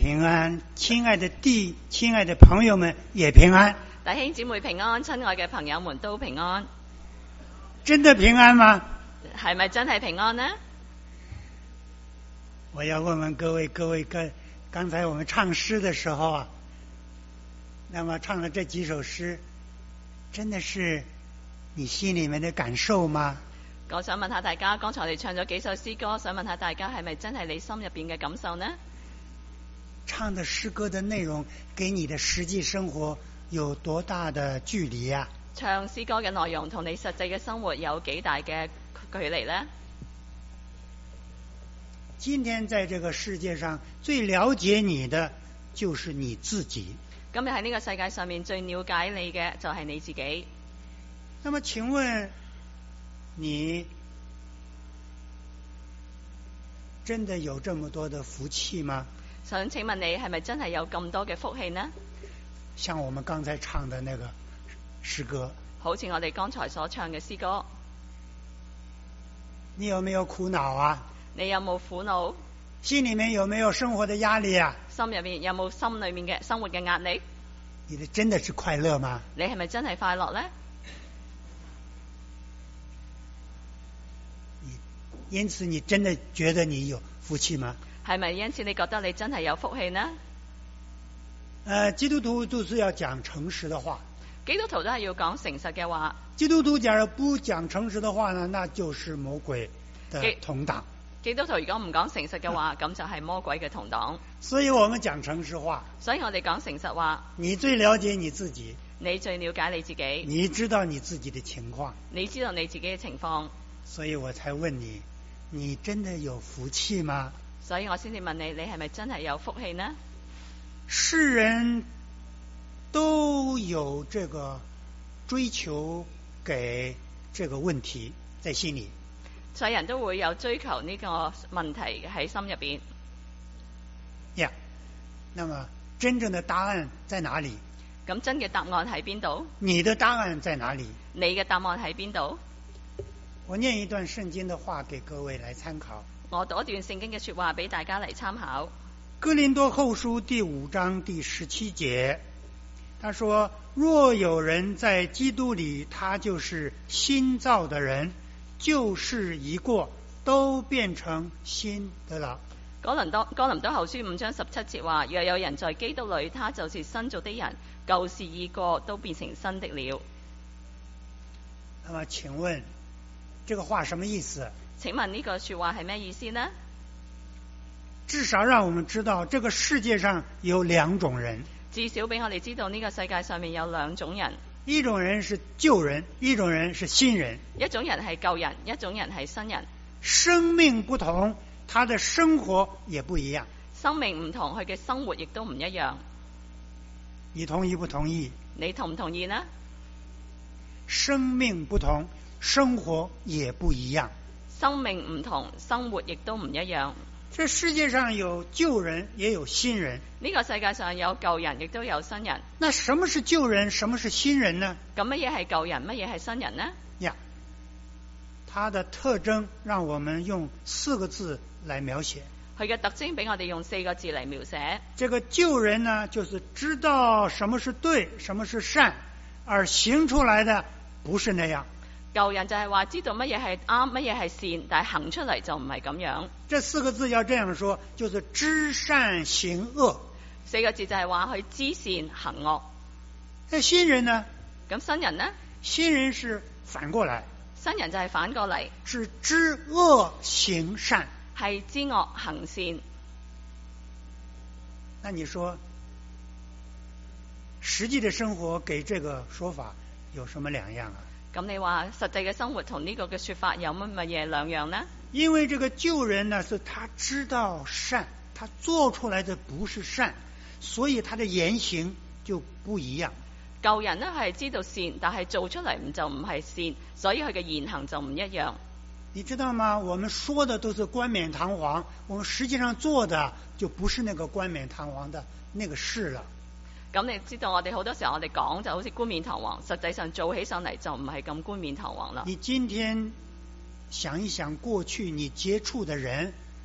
平安，亲爱的朋友们也平安。 弟兄姊妹平安，親愛嘅朋友們都平安。 真的平安嗎？ 係咪真係平安呢？ 我要問問各位，剛才我們唱詩的時候啊，那麼唱的這幾首詩，真的是你心裏面的感受嗎？ 我想問下大家，剛才我哋唱咗幾首詩歌，想問下大家係咪真係你心入邊嘅感受呢？ 唱的詩歌的內容給你的實際生活有多大的距離啊？ 唱詩歌嘅內容同你實際嘅生活有幾大嘅距離呢？ 今天在這個世界上最了解你的就是你自己。 今日喺呢個世界上面最了解你嘅就係你自己。 那麼請問你真的有這麼多的福氣嗎？ 想請問你係咪真係有咁多嘅福氣呢？ 像我們剛才唱的那個詩歌， 好似我哋剛才所唱嘅詩歌。 你有沒有苦惱啊？ 你有冇苦惱？ 心裏面有沒有生活的壓力啊？ 心入面有冇心裏面嘅生活嘅壓力？ 你真的是快樂嗎？ 你係咪真係快樂呢？ 因此你真的覺得你有福氣嗎？ 係咪因此你覺得你真係有福氣呢？ 基督徒都是要講誠實的話。 基督徒都係要講誠實嘅話。 基督徒假如不講誠實的話呢，那就是魔鬼的同黨。 基督徒如果唔講誠實嘅話，咁就係魔鬼嘅同黨。 所以我們講誠實話。 所以我哋講誠實話。 你最了解你自己。 你最了解你自己。 你知道你自己的情況。 你知道你自己嘅情況。 所以我才問你，你真的有福氣嗎？ 所以我先至問你，你係咪真係有福氣呢？ 世人都有這個追求給這個問題在心裏。 世人都會有追求呢個問題喺心入邊。 呀，那麼真正的答案在哪裏？ 咁真嘅答案喺邊度？ 你的答案在哪裏？ 你嘅答案喺邊度？ 我念一段聖經的話給各位來參考。 我讀一段聖經嘅說話俾大家嚟參考。 哥林多後書第5章第17節，他說：若有人在基督裏，他就是新造的人，舊事已過，都變成新的了。 哥林多後書5章17節話：若有人在基督裏，他就是新造的人，舊事已過，都變成新的了。 那麼請問這個話什麼意思？ 請問呢個說話係咩意思呢？ 至少讓我們知道這個世界上有兩種人。 至少俾我哋知道呢個世界上面有兩種人。 一種人是舊人，一種人是新人。 一種人係舊人，一種人係新人。 生命不同，他的生活也不一樣。 生命唔同，佢嘅生活亦都唔一樣。 你同意不同意？ 你同唔同意呢？ 生命不同，生活也不一樣。 生命唔同，生活亦都唔一樣。 這世界上有舊人，也有新人。 呢個世界上有舊人，亦都有新人。 那什麼是舊人，什麼是新人呢？ 咁乜嘢係舊人，乜嘢係新人呢？ 呀，它的特徵讓我們用4個字來描寫。 佢嘅特徵俾我哋用4個字嚟描寫。 這個舊人呢，就是知道什麼是對，什麼是善，而行出來的不是那樣。 舊人就係話知道乜嘢係啱，乜嘢係善，但係行出嚟就唔係咁樣。 這4個字要這樣說，就是知善行惡。 4個字就係話佢知善行惡。 那新人呢？ 咁新人呢？ 新人是反過來。 新人就係反過嚟， 是知惡行善， 係知惡行善。 那你說實際的生活給這個說法有什麼兩樣啊？ 咁你話實際嘅生活同呢個嘅說法有乜嘢兩樣呢？ 因為這個舊人呢，是他知道善，他做出來的不是善，所以他的言行就不一樣。 舊人呢係知道善，但係做出嚟就唔係善，所以佢嘅言行就唔一樣。 你知道嗎？我們說的都是冠冕堂皇，我們實際上做的就不是那個冠冕堂皇的那個事了。 咁你知道我哋好多時候我哋講就好似冠冕堂皇，實際上做起上嚟就唔係咁冠冕堂皇啦。 你今天想一想過去你接觸的人，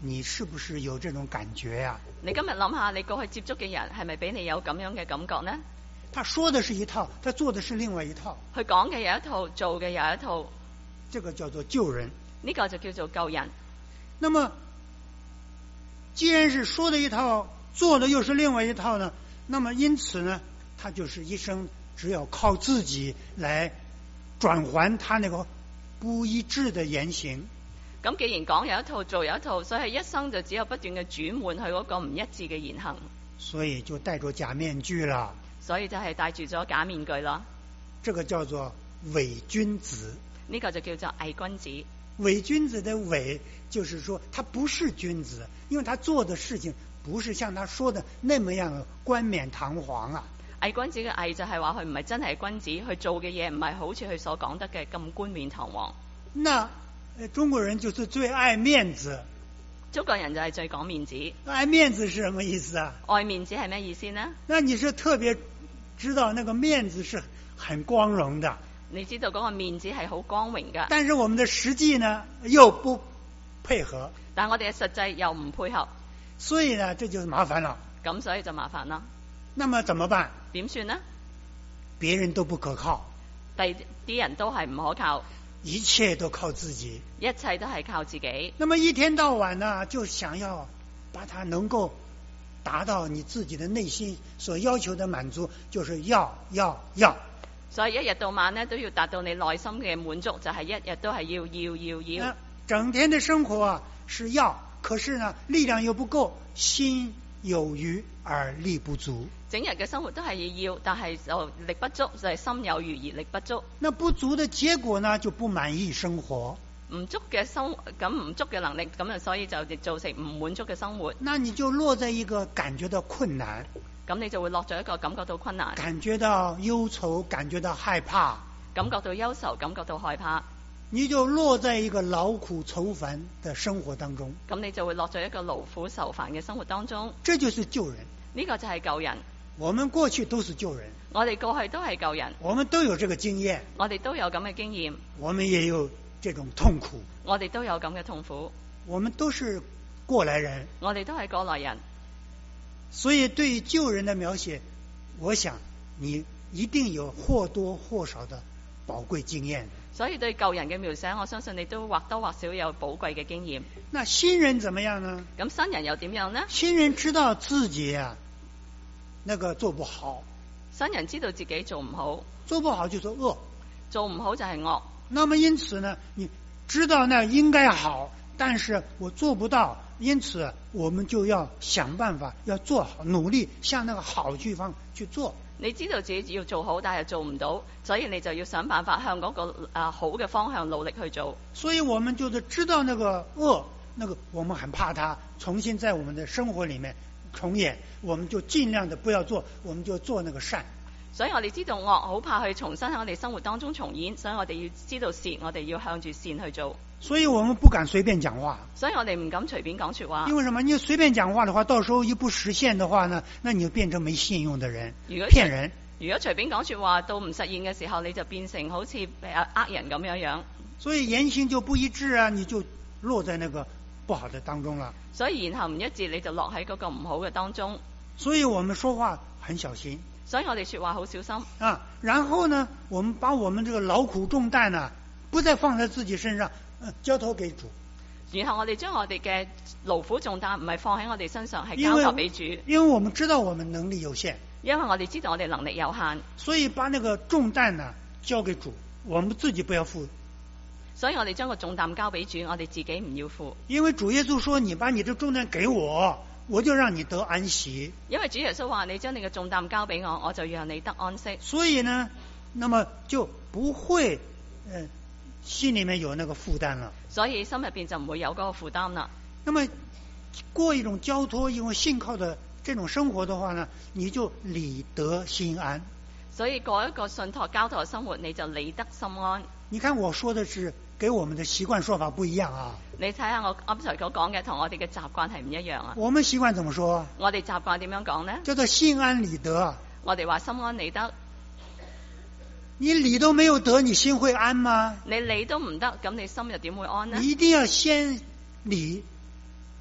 你是不是有這種感覺呀？ 你今日諗下，你過去接觸嘅人係咪俾你有咁樣嘅感覺呢？ 他說的是一套，他做的是另外一套。 佢講嘅有一套，做嘅有一套。 這個叫做救人。 呢個就叫做救人。 那麼既然是說的一套，做的又是另外一套呢，那麼因此呢，他就是一生只要靠自己來轉還他那個不一致的言行。 咁既然講有一套，做有一套，所以一生就只有不斷嘅轉換佢嗰個唔一致嘅言行。 所以就戴着假面具了。 所以就係戴住咗假面具啦。 這個叫做偽君子。 呢個就叫做偽君子。 偽君子的偽，就是說他不是君子，因為他做的事情不是像他說的那麼樣冠冕堂皇啊。 偽君子嘅偽就係話佢唔係真係君子，佢做嘅嘢唔係好似佢所講得嘅咁冠冕堂皇。 那中國人就是最愛面子。 中國人就係最講面子。 愛面子是什麼意思啊？ 愛面子係咩意思呢？ 那你是特別知道那個面子是很光榮的。 你知道嗰個面子係好光榮㗎。 但是我們的實際呢又不配合。 但我哋嘅實際又唔配合。 所以呢，這就是麻煩了。 咁所以就麻煩啦。 那麼怎麼辦？ 點算呢？ 別人都不可靠。 啲人都係唔可靠。 一切都靠自己。 一切都係靠自己。 那麼一天到晚呢，就想要把它能夠達到你自己的內心所要求的滿足，就是要。 所以一日到晚呢，都要達到你內心嘅滿足，就係一日都係要。 整天的生活啊是要，可是呢力量又不夠，心有餘而力不足。 整日嘅生活都係要，但係就力不足，就係心有餘而力不足。 那不足的結果呢，就不滿意生活。 唔足嘅唔足嘅能力，咁所以就造成唔滿足嘅生活。 那你就落在一個感覺到困難。 咁你就會落咗一個感覺到困難。 感覺到憂愁，感覺到害怕。 感覺到憂愁，感覺到害怕。 你就落在一個勞苦愁煩的生活當中。 咁你就會落咗一個勞苦愁煩嘅生活當中。 這就是救人。 呢個就係救人。 我們過去都是救人。 我哋過去都係救人。 我們都有這個經驗。 我哋都有咁嘅經驗。 我們也有這種痛苦。 我哋都有咁嘅痛苦。 我們都是過來人。 我哋都係過來人。 所以對於救人的描寫，我想你一定有或多或少的寶貴經驗。 所以對救人嘅描寫，我相信你都或多或少有寶貴嘅經驗。 那新人怎麼樣呢？ 咁新人又點樣呢？ 新人知道自己啊，那個做不好。 新人知道自己做唔好， 做不好就做惡， 做唔好就係惡。 那麼因此呢，你知道那應該好，但是我做不到，因此我們就要想辦法要做好，努力向那個好地方去做。 你知道自己要做好，但係做唔到，所以你就要想辦法向嗰個好嘅方向努力去做。 所以我們就是知道那個惡，那個我們很怕它重新在我們的生活裏面重演，我們就盡量的不要做，我們就做那個善。 所以我哋知道惡，好怕去重新喺我哋生活當中重演，所以我哋要知道善，我哋要向住善去做。 所以我們不敢隨便講話。 所以我哋唔敢隨便講說話。 因為什麼？你隨便講話的話，到時候一不實現的話呢，那你就變成沒信用的人，騙人。 如果隨便講說話到唔實現嘅時候，你就變成好似呃人咁樣。 所以言行就不一致啊，你就落在那個不好的當中了。 所以言行唔一致，你就落喺嗰個唔好嘅當中。 所以我們說話很小心。 所以我哋說話好小心啊。然後呢，我們把我們這個勞苦重擔呢，不再放在自己身上，交託給主。 然後我哋將我哋嘅勞苦重擔唔係放喺我哋身上，係交託俾主。 因為我們知道我們能力有限。 因為我哋知道我哋能力有限， 所以把那個重擔呢交給主，我們自己不要負。 所以我哋將個重擔交俾主，我哋自己唔要負。 因為主耶穌說：你把你的重擔給我，我就讓你得安息。 因為主耶穌話：你將你嘅重擔交俾我，我就讓你得安息。 所以呢，那麼就不會心裏面有那個負擔了。 所以心入邊就唔會有嗰個負擔啦。 那麼過一種交託、一種信靠的這種生活的話呢，你就理得心安。 所以過一個信託交託嘅生活，你就理得心安。 你看我說的是給我們的習慣說法不一樣啊。 你睇下我啱才所講嘅同我哋嘅習慣係唔一樣啊。 我們習慣怎麼說？ 我哋習慣點樣講呢？ 叫做心安理得。 我哋話心安理得。 你理都沒有得，你心會安嗎？ 你理都唔得，咁你心又點會安呢？ 你一定要先理，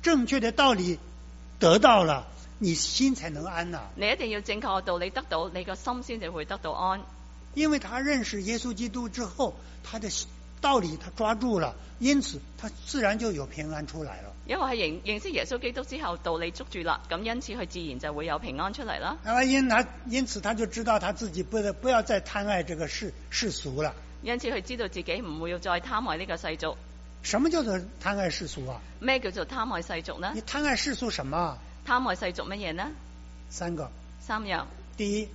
正确的道理得到了，你心才能安呐。 你一定要正確嘅道理得到，你個心先至會得到安。 因為他認識耶穌基督之後，他的道理他抓住了，因此他自然就有平安出來了。 因為係認識耶穌基督之後，道理捉住啦，咁因此佢自然就會有平安出嚟啦。 因此他就知道他自己不要再貪愛這個世俗了。 因此佢知道自己唔會再貪愛呢個世俗。 什麼叫做貪愛世俗啊？ 咩叫做貪愛世俗呢？ 你貪愛世俗什麼？ 貪愛世俗乜嘢呢 ？3個。 3樣。 第一，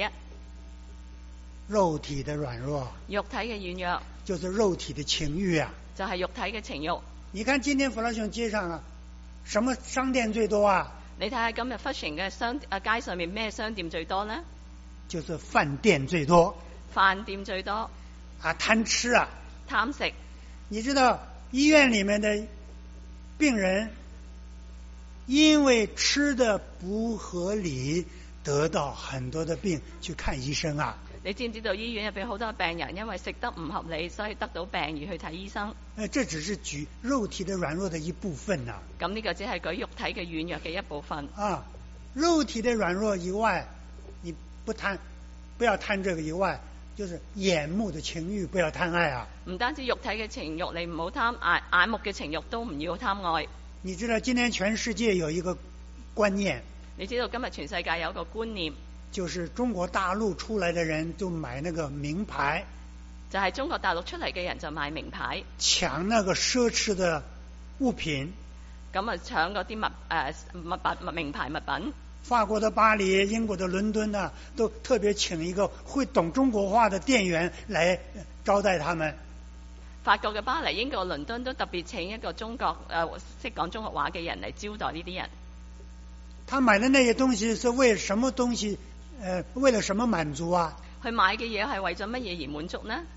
肉體的軟弱。 肉體嘅軟弱。 就是肉體的情欲啊。 就係肉體嘅情欲。 你看今天福樂熊街上啊，什麼商店最多啊？ 你睇下今日福城嘅街上面咩商店最多呢？ 就是飯店最多。 飯店最多。 啊，貪吃啊。 貪食。 你知道醫院裏面的病人因為吃的不合理得到很多的病，去看醫生啊。 你知唔知道醫院入邊好多病人因為食得唔合理，所以得到病而去睇醫生？ 這只是舉肉體的軟弱的一部分啊。 咁呢個只係舉肉體嘅軟弱嘅一部分。 啊，肉體的軟弱以外，你不要貪這個以外，就是眼目的情欲不要貪愛啊。 唔單止肉體嘅情欲，你唔好貪眼目嘅情欲都唔要貪愛。 你知道今天全世界有一個觀念， 你知道今日全世界有一個觀念， 就是中國大陸出來的人就買那個名牌， 就係中國大陸出嚟嘅人就買名牌， 搶那個奢侈的物品， 咁啊搶嗰啲名牌物品。 法國的巴黎、英國的倫敦啊，都特別請一個會懂中國話的店員來招待他們。 法國嘅巴黎、英國、倫敦都特別請一個識講中國話嘅人嚟招待呢啲人。 他買的那些東西是為什麼東西？為了什麼滿足啊？ 佢買嘅嘢係為咗乜嘢而滿足呢？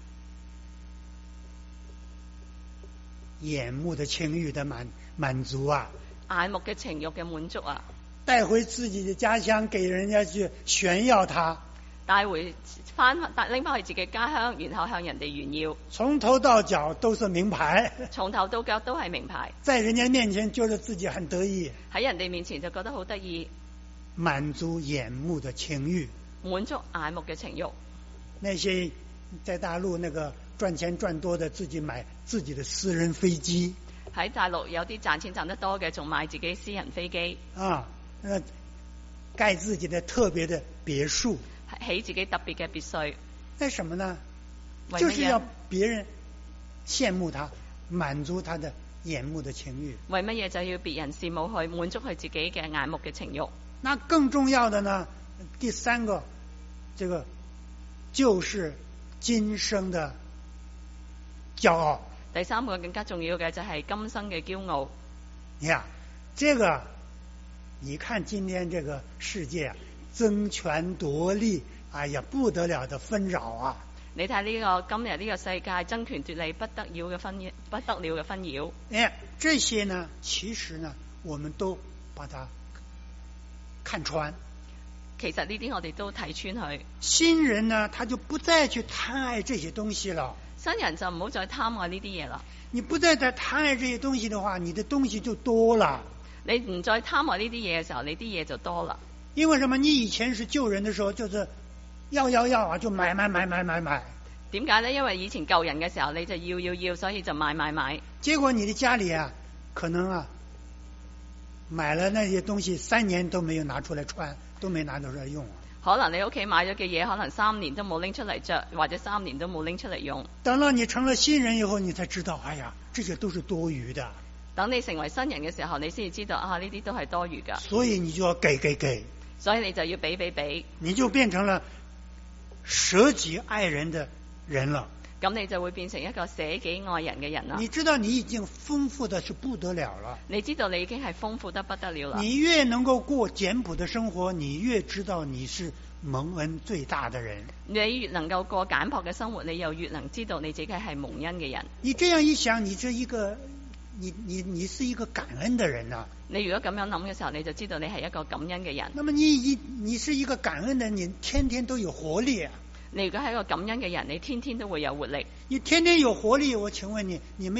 眼目的情欲的滿足啊！ 眼目嘅情欲嘅滿足啊！ 帶回自己的家鄉，給人家去炫耀他。 拎翻去自己家鄉，然後向人哋炫耀。 從頭到腳都是名牌。 從頭到腳都係名牌。 在人家面前覺得自己很得意。 喺人哋面前就覺得好得意。 滿足眼目的情欲。 滿足眼目嘅情欲。 那些在大陸那個賺錢賺多的，自己買自己的私人飛機。 喺大陸有啲賺錢賺得多嘅，仲買自己私人飛機。啊， 蓋自己的特別的別墅。 起自己特別嘅別墅。 為什麼呢？就是要別人羨慕他，滿足他的眼目的情欲。 為乜嘢就要別人羨慕佢，滿足佢自己嘅眼目嘅情欲？ 那更重要的呢？第三個，這個就是今生的驕傲。 第三個更加重要嘅就係今生嘅驕傲。 呀，這個你看今天這個世界啊，爭權奪利，哎呀，不得了的紛擾啊！ 你睇今日呢個世界爭權奪利不得了嘅紛擾。 哎，這些呢，其實呢，我們都把它看穿。 其實呢啲我哋都睇穿佢。 新人呢，他就不再去貪愛這些東西了。 新人就唔好再貪愛呢啲嘢啦。 你不再貪愛這些東西的話，你的東西就多了。 你唔再貪愛呢啲嘢嘅時候，你啲嘢就多啦。 因為什麼？你以前是救人的時候，就是要啊，就買。 點解呢？因為以前救人嘅時候，你就要，所以就買。 結果你的家裏啊，可能啊，買了那些東西3年都沒有拿出來穿，都沒拿出來用。 可能你屋企買咗嘅嘢，可能3年都冇拎出嚟着，或者3年都冇拎出嚟用。 等到你成了新人以後，你才知道，哎呀，這些都是多餘的。 等你成為新人嘅時候，你先至知道啊，呢啲都係多餘噶。 所以你就要給。 所以你就要俾， 你就變成了捨己愛人的人了。 咁你就會變成一個捨己愛人嘅人啦。 你知道你已經豐富的是不得了了。 你知道你已經係豐富得不得了啦。 你越能夠過簡樸的生活，你越知道你是蒙恩最大的人。 你越能夠過簡樸嘅生活，你又越能知道你自己係蒙恩嘅人。 你這樣一想，你是一個感恩的人啊。 你如果咁樣諗嘅時候，你就知道你係一個感恩嘅人。 那麼你是一個感恩的人，你天天都有活力啊。你如果係一個感恩嘅人，你天天都會有活力。你天天有活力，我請問你，你沒有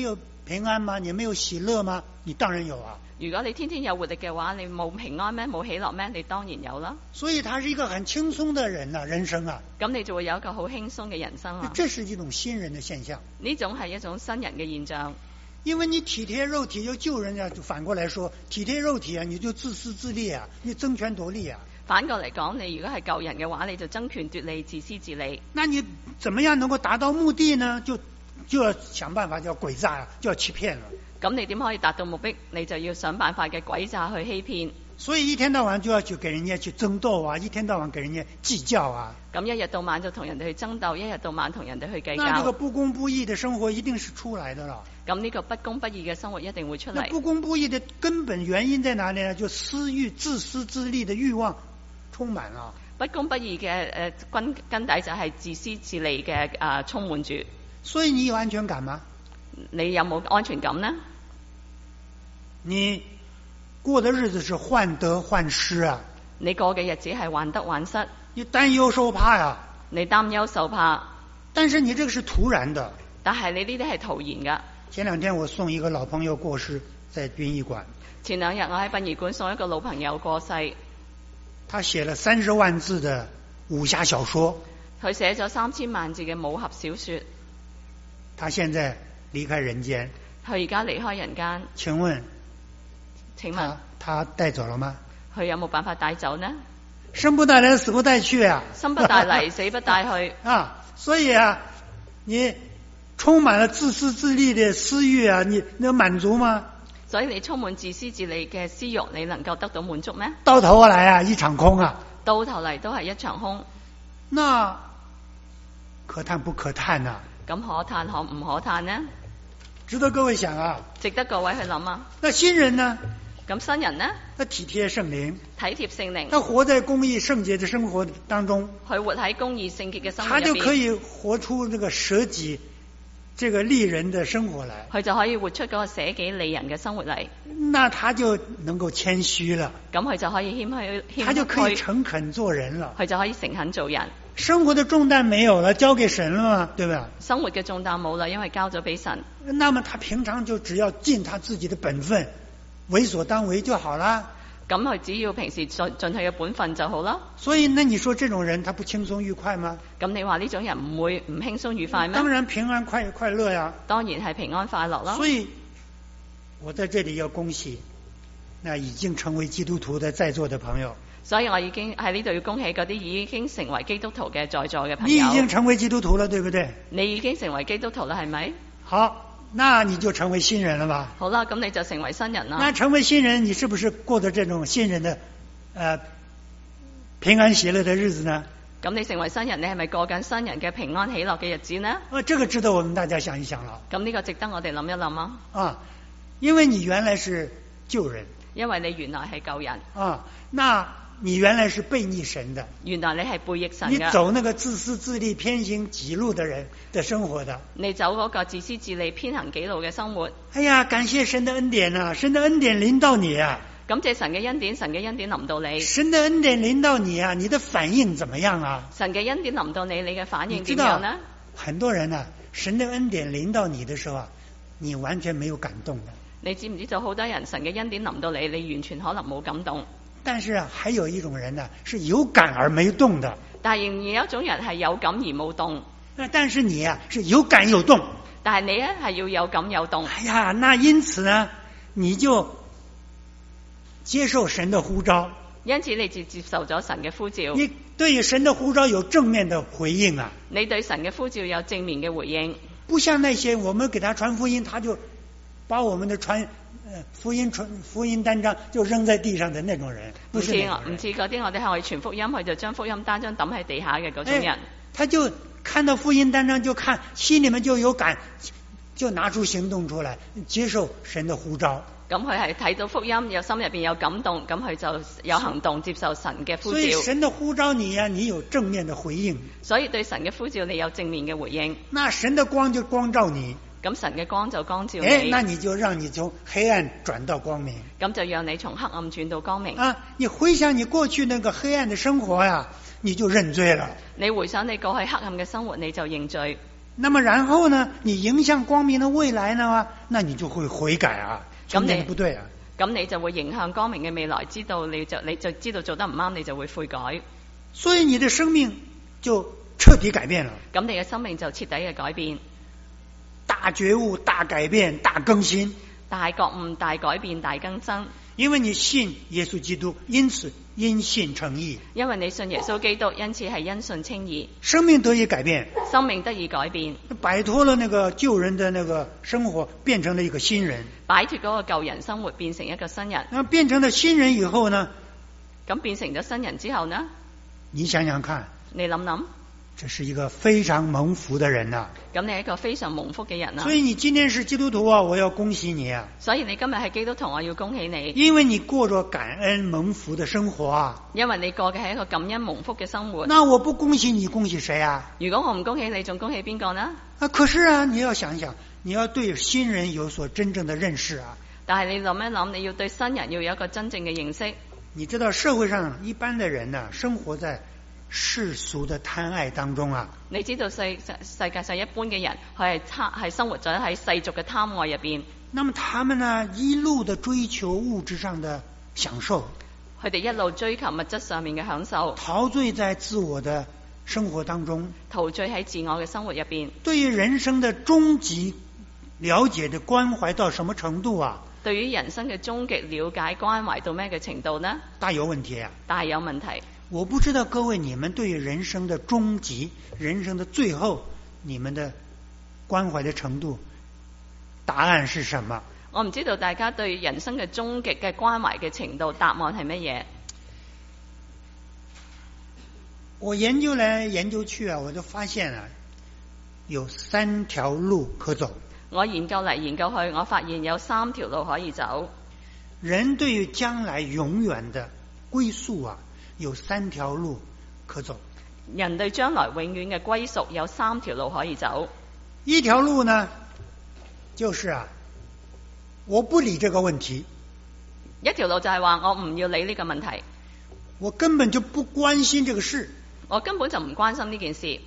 平安吗？你没有喜乐嗎？你當然有啊。 如果你天天有活力嘅話，你冇平安咩？冇喜樂咩？你當然有啦。 所以他是一個很輕鬆的人啊，人生啊。 咁你就會有一個好輕鬆嘅人生啦。 這是一種新人的現象。 呢種係一種新人嘅現象。 因為你體貼肉體就救人啊，就反過來說，體貼肉體啊，你就自私自利啊，你爭權奪利啊。 反過嚟講，你如果係救人嘅話，你就爭權奪利、自私自利。 那你怎麼樣能夠達到目的呢？就要想辦法，就要詭詐啊，就要欺騙了。 咁你點可以達到目的？你就要想辦法嘅詭詐去欺騙。 所以一天到晚就要去給人家去爭鬥啊，一天到晚給人家計較啊。 咁一日到晚就同人哋去爭鬥，一日到晚同人哋去計較。 那這個不公不義的生活一定是出來的了。 咁呢個不公不義嘅生活一定會出嚟。 那不公不義的根本原因在哪裡呢？就私欲、自私自利的慾望充滿了。 不公不義嘅根底就係自私自利嘅充滿住。 所以你有安全感嗎？ 你有冇安全感呢？ 你過的日子是患得患失啊。 你過嘅日子係患得患失。 你擔憂受怕呀。 你擔憂受怕。 但是你這個是突然的。 但係你呢啲係突然噶。 前兩天我送一個老朋友過世，在殯儀館。 前兩日我喺殯儀館送一個老朋友過世。 他寫了30萬字的武俠小說。 佢寫咗3000萬字嘅武俠小說。 他現在離開人間。 佢而家離開人間。 請問他帶走了嗎？ 佢有冇辦法帶走呢？ 生不帶來，死不帶去啊！ 生不帶嚟，死不帶去啊！所以啊，你充滿了自私自利的私欲啊，你能滿足嗎？ 所以你充滿自私自利嘅私欲，你能夠得到滿足咩？ 到頭來啊，一場空啊！ 到頭嚟都係一場空。 那可嘆不可嘆啊？ 咁可嘆可唔可嘆呢？ 值得各位想啊！ 值得各位去諗啊！ 那新人呢？ 咁新人呢？ 他體貼聖靈， 體貼聖靈， 他活在公義聖潔的生活當中， 佢活喺公義聖潔嘅生活他入邊， 就可以活出這個捨己、這個利人的生活來。 佢就可以活出嗰個捨己利人嘅生活嚟。 那他就能夠謙虛了， 咁佢就可以謙虛， 他就可以誠懇做人了， 佢就可以誠懇做人。 生活的重擔沒有了，交給神了嘛，對吧？ 生活嘅重擔冇啦，因為交咗俾神。 那麼他平常就只要盡他自己的本分，為所當為就好了。 咁佢只要平時盡佢嘅本分就好啦。 所以那你說這種人他不輕鬆愉快嗎？ 咁你話呢種人唔會唔輕鬆愉快咩？ 當然平安快樂呀。 當然係平安快樂啦。 所以我在這裡要恭喜那已經成為基督徒的在座的朋友。 所以我已經喺呢度要恭喜嗰啲已經成為基督徒嘅在座嘅朋友。 你已經成為基督徒了，對不對？ 你已經成為基督徒啦，係咪？ 好，那你就成為新人了吧？ 好啦，咁你就成為新人啦。 那成為新人，你是不是過着這種新人的平安喜樂的日子呢？ 咁你成為新人，你係咪過緊新人嘅平安喜樂嘅日子呢？ 這個值得我們大家想一想了。 咁呢個值得我哋諗一諗啊。 啊，因為你原來是救人。 因為你原來係救人。 啊，那你原來是悖逆神的。 原來你係背逆神嘅。 你走那個自私自利、偏行己路的人的生活的。 你走嗰個自私自利、偏行己路嘅生活。 哎呀，感謝神的恩典啊！神的恩典臨到你啊！ 感謝神嘅恩典，神嘅恩典臨到你。 神的恩典臨到你啊！你的反應怎麼樣啊？ 神嘅恩典臨到你，你嘅反應點樣呢？ 很多人啊，神的恩典臨到你的時候啊，你完全沒有感動的。 你知唔知道好多人神嘅恩典臨到你，你完全可能冇感動。 但是啊，還有一種人呢，是有感而沒動的。 但係仍然有一種人係有感而冇動。 但是你啊，是有感有動。 但係你咧係要有感有動。 哎呀，那因此呢，你就接受神的呼召。 因此你就接受咗神嘅呼召。 你對神的呼召有正面的回應啊。 你對神嘅呼召有正面嘅回應。 不像那些我們給他傳福音，他就把我們的福音單張就扔在地上的那種人。 唔似嗰啲我哋向佢傳福音，佢就將福音單張抌喺地下嘅嗰種人。 他就看到福音單張就看，心裏面就有感，就拿出行動出來，接受神的呼召。 咁佢係睇到福音，有心入邊有感動，咁佢就有行動接受神嘅呼召。 所以神的呼召你啊，你有正面的回應。 所以對神嘅呼召你有正面嘅回應。 那神的光就光照你。 咁神嘅光就光照你。 那你就讓你從黑暗轉到光明。 咁就讓你從黑暗轉到光明。 啊，你回想你過去那個黑暗的生活呀，你就認罪了。 你回想你過去黑暗嘅生活，你就認罪。 那麼然後呢，你迎向光明的未來呢，那你就會悔改啊， 咁你不對啊。 咁你就會迎向光明嘅未來，知道你就知道做得唔啱，你就會悔改。 所以你的生命就徹底改變了。 咁你嘅生命就徹底嘅改變， 大覺悟、大改變、大更新。 大覺悟、大改變、大更新。 因為你信耶穌基督，因此因信稱義。 因為你信耶穌基督，因此係因信稱義。 生命得以改變， 生命得以改變， 擺脫了那個舊人的那個生活，變成了一個新人。 擺脫嗰個舊人生活，變成一個新人。 那變成了新人以後呢？ 咁變成咗新人之後呢？ 你想想看， 你諗諗， 這是一個非常蒙福的人啊。 咁你係一個非常蒙福嘅人啊。 所以你今天是基督徒啊，我要恭喜你啊。 所以你今日係基督徒，我要恭喜你。 因為你過着感恩蒙福的生活啊。 因為你過嘅係一個感恩蒙福嘅生活。 那我不恭喜你，恭喜誰啊？ 如果我唔恭喜你，仲恭喜邊個呢？ 可是啊，你要想一想，你要對新人有所真正的認識啊。 但係你諗一諗，你要對新人要有一個真正嘅認識。 你知道社會上一般的人呢，生活在世俗的貪愛當中啊。 你知道世界上一般嘅人，佢係生活咗喺世俗嘅貪愛入邊。 那麼他們呢，一路的追求物質上的享受， 佢哋一路追求物質上面嘅享受， 陶醉在自我的生活當中， 陶醉喺自我嘅生活入邊。 對於人生的終極了解的關懷到什麼程度啊？ 對於人生嘅終極了解關懷到咩嘅程度呢？ 大有問題啊！ 大有問題。 我不知道各位你們對於人生的終極、人生的最後，你們的關懷的程度，答案是什麼？ 我唔知道大家對人生嘅終極嘅關懷嘅程度，答案係乜嘢？ 我研究來研究去啊，我就發現啊，有3條路可走。 我研究嚟研究去，我發現有3條路可以走。 人對於將來永遠的歸宿啊，有3條路可走。 人對將來永遠嘅歸屬有3條路可以走。 一條路呢，就是啊，我不理這個問題。 一條路就係話我唔要理呢個問題， 我根本就不關心這個事， 我根本就唔關心呢件事。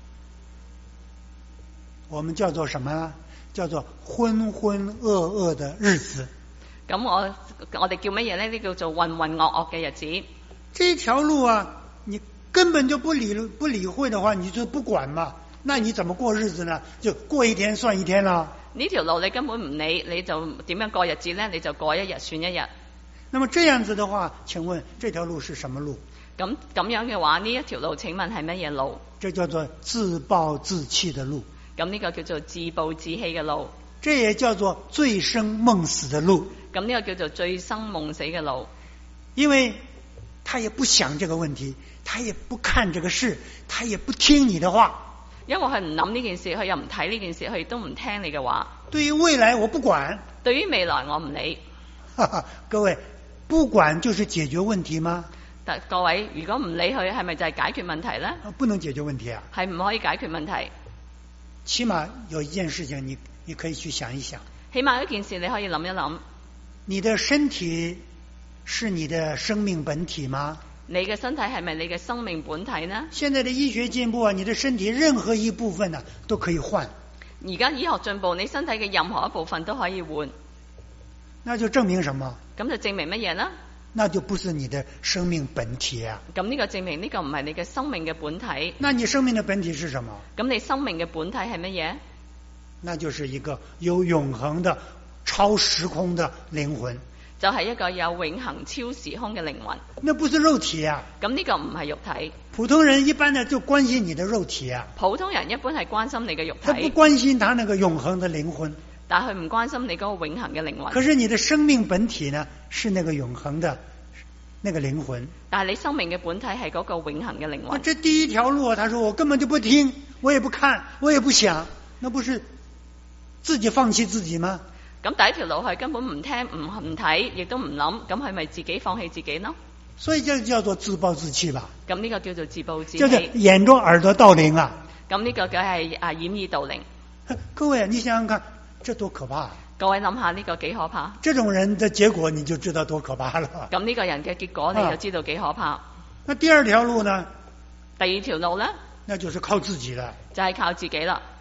我們叫做什麼？叫做渾渾噩噩的日子。 咁我哋叫乜嘢呢？呢叫做渾渾噩噩嘅日子。 這條路啊，你根本就不理會的話，你就不管嘛，那你怎麼過日子呢？就過一天算一天啦。 呢條路你根本唔理，你就點樣過日子呢？你就過一日算一日。 那麼這樣子的話，請問這條路是什麼路？ 咁樣嘅話，呢一條路請問係乜嘢路？ 這叫做自暴自棄的路。 咁呢個叫做自暴自棄嘅路。 這也叫做醉生夢死的路。 咁呢個叫做醉生夢死嘅路。 因為他也不想這個問題，他也不看這個事，他也不聽你的話。 因為佢唔諗呢件事，佢又唔睇呢件事，佢亦都唔聽你嘅話。 對於未來我不管， 對於未來我唔理。 各位，不管就是解決問題嗎？ 但各位，如果唔理佢，係咪就係解決問題呢？ 不能解決問題啊， 係唔可以解決問題。 起碼有一件事情你可以去想一想。 起碼一件事你可以諗一諗。 你的身體是你的生命本體嗎？ 你嘅身體係咪你嘅生命本體呢？ 現在的醫學進步啊，你的身體任何一部分啊都可以換。 而家醫學進步，你身體嘅任何一部分都可以換。 那就證明什麼？ 咁就證明乜嘢呢？ 那就不是你的生命本體啊。 咁呢個證明呢個唔係你嘅生命嘅本體。 那你生命的本體是什麼？ 咁你生命嘅本體係乜嘢？ 那就是一個有永恆的超時空的靈魂。 就係一個有永恆超時空嘅靈魂。 那不是肉體啊。 咁呢個唔係肉體。 普通人一般呢就關心你的肉體啊。 普通人一般係關心你嘅肉體。 他不關心他那個永恆的靈魂。 但係佢唔關心你嗰個永恆嘅靈魂。 可是你的生命本體呢，是那個永恆的那個靈魂。 但係你生命嘅本體係嗰個永恆嘅靈魂。 這第一條路，他說我根本就不聽，我也不看，我也不想，那不是自己放棄自己嗎？ 咁第一條路係根本唔聽唔睇，亦都唔諗，咁係咪自己放棄自己呢？ 所以這叫做自暴自棄吧。 咁呢個叫做自暴自棄。 就是掩着耳朵盜鈴啊。 咁呢個梗係掩耳盜鈴。 各位，你想想看，這多可怕！ 各位諗下呢個幾可怕？ 這種人的結果你就知道多可怕了。 咁呢個人嘅結果你就知道幾可怕。 那第二條路呢？ 第二條路呢？ 那就是靠自己了。 就係靠自己啦。